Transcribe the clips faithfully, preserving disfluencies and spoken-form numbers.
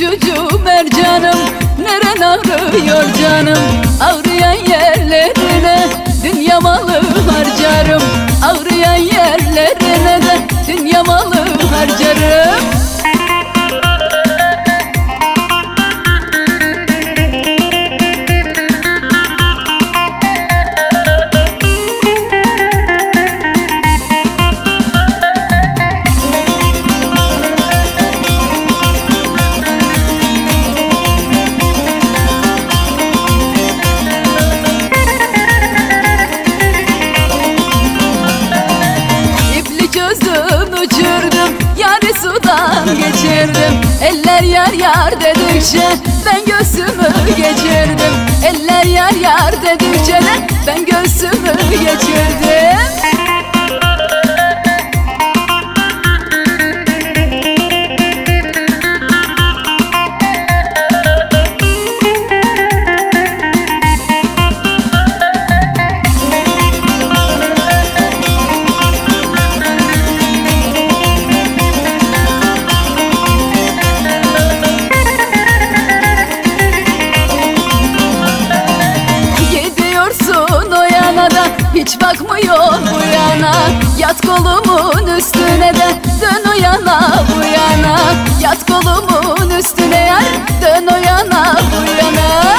uçucu mercanım, neren ağrıyor canım? Ağrıyan yerlerine dünya malı harcarım, ağrıyan yerlerine de dünya malı harcarım. Gözüm uçurdum, yari sudan geçirdim. Eller yar yar dedikçe ben göğsümü geçirdim. Eller yar yar dedikçe de ben göğsümü geçirdim. Hiç bakmıyor bu yana, yat kolumun üstüne de dön o yana bu yana. Yat kolumun üstüne yar, dön o yana bu yana.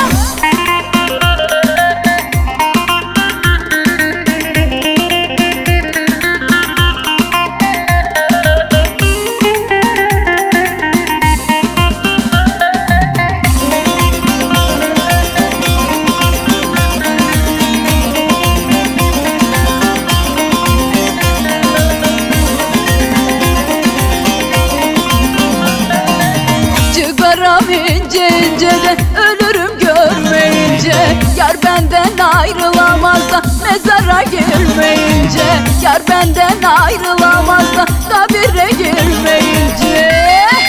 İnce ince de ölürüm görmeyince, yar benden ayrılamaz da mezara girmeyince. Yar benden ayrılamaz da kabire girmeyince.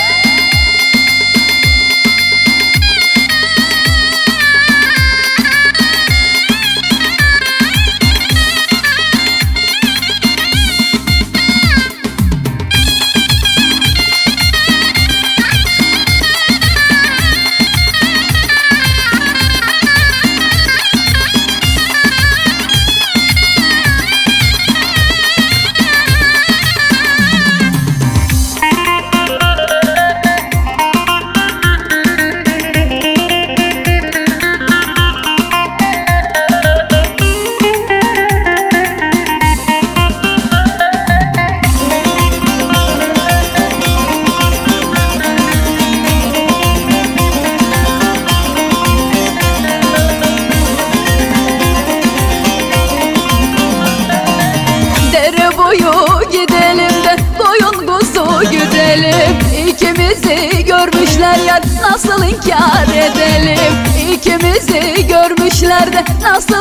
Boyu gidelim de koyun kuzu güdelim. İkimizi görmüşler yar, nasıl inkar edelim? İkimizi görmüşler de nasıl